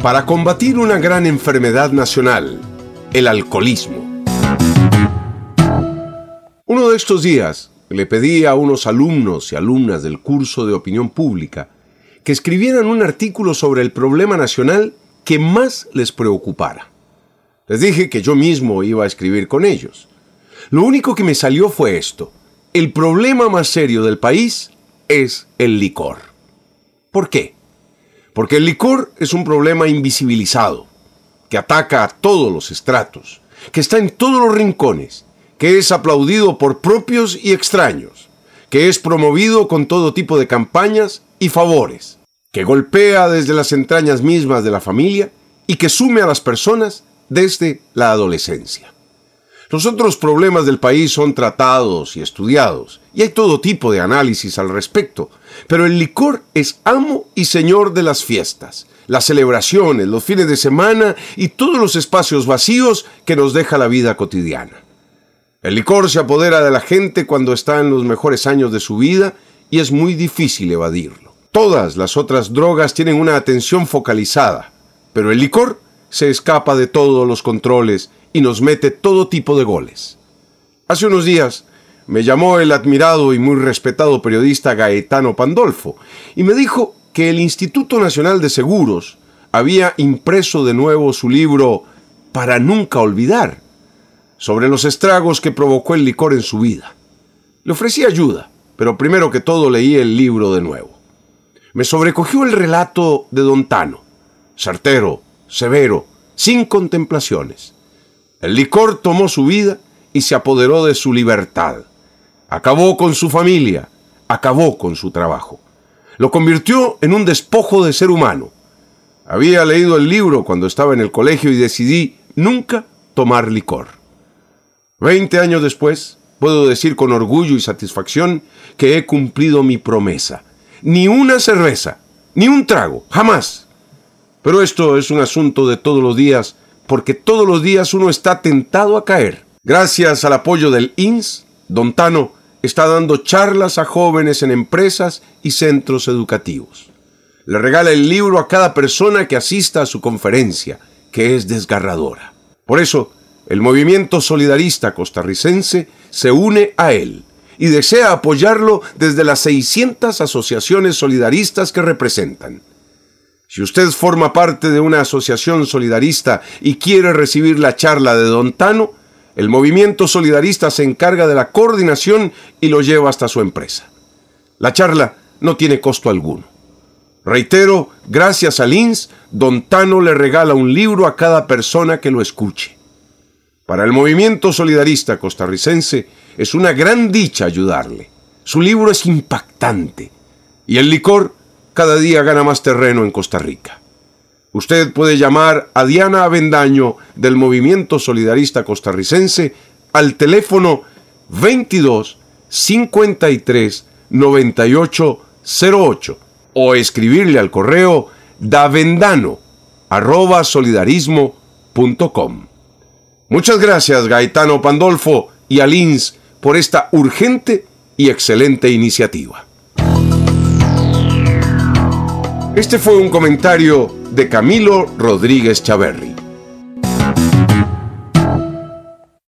para combatir una gran enfermedad nacional, el alcoholismo. Uno de estos días le pedí a unos alumnos y alumnas del curso de opinión pública que escribieran un artículo sobre el problema nacional que más les preocupara. Les dije que yo mismo iba a escribir con ellos. Lo único que me salió fue esto: el problema más serio del país es el licor. ¿Por qué? Porque el licor es un problema invisibilizado, que ataca a todos los estratos, que está en todos los rincones, que es aplaudido por propios y extraños, que es promovido con todo tipo de campañas y favores, que golpea desde las entrañas mismas de la familia y que sume a las personas desde la adolescencia. Los otros problemas del país son tratados y estudiados, y hay todo tipo de análisis al respecto, pero el licor es amo y señor de las fiestas, las celebraciones, los fines de semana y todos los espacios vacíos que nos deja la vida cotidiana. El licor se apodera de la gente cuando está en los mejores años de su vida y es muy difícil evadirlo. Todas las otras drogas tienen una atención focalizada, pero el licor se escapa de todos los controles y nos mete todo tipo de goles. Hace unos días me llamó el admirado y muy respetado periodista Gaetano Pandolfo y me dijo que el Instituto Nacional de Seguros había impreso de nuevo su libro Para Nunca Olvidar, sobre los estragos que provocó el licor en su vida. Le ofrecí ayuda, pero primero que todo leí el libro de nuevo. Me sobrecogió el relato de Don Tano, certero, severo, sin contemplaciones. El licor tomó su vida y se apoderó de su libertad. Acabó con su familia, acabó con su trabajo. Lo convirtió en un despojo de ser humano. Había leído el libro cuando estaba en el colegio y decidí nunca tomar licor. 20 años después, puedo decir con orgullo y satisfacción que he cumplido mi promesa. Ni una cerveza, ni un trago, jamás. Pero esto es un asunto de todos los días, porque todos los días uno está tentado a caer. Gracias al apoyo del INS, Don Tano está dando charlas a jóvenes en empresas y centros educativos. Le regala el libro a cada persona que asista a su conferencia, que es desgarradora. Por eso, el movimiento solidarista costarricense se une a él y desea apoyarlo desde las 600 asociaciones solidaristas que representan. Si usted forma parte de una asociación solidarista y quiere recibir la charla de Don Tano, el movimiento solidarista se encarga de la coordinación y lo lleva hasta su empresa. La charla no tiene costo alguno. Reitero, gracias al INS, Don Tano le regala un libro a cada persona que lo escuche. Para el movimiento solidarista costarricense es una gran dicha ayudarle. Su libro es impactante y el licor cada día gana más terreno en Costa Rica. Usted puede llamar a Diana Avendaño del Movimiento Solidarista Costarricense al teléfono 22 53 98 08 o escribirle al correo davendano@solidarismo.com. Muchas gracias, Gaetano Pandolfo y al INS por esta urgente y excelente iniciativa. Este fue un comentario de Camilo Rodríguez Chaverri.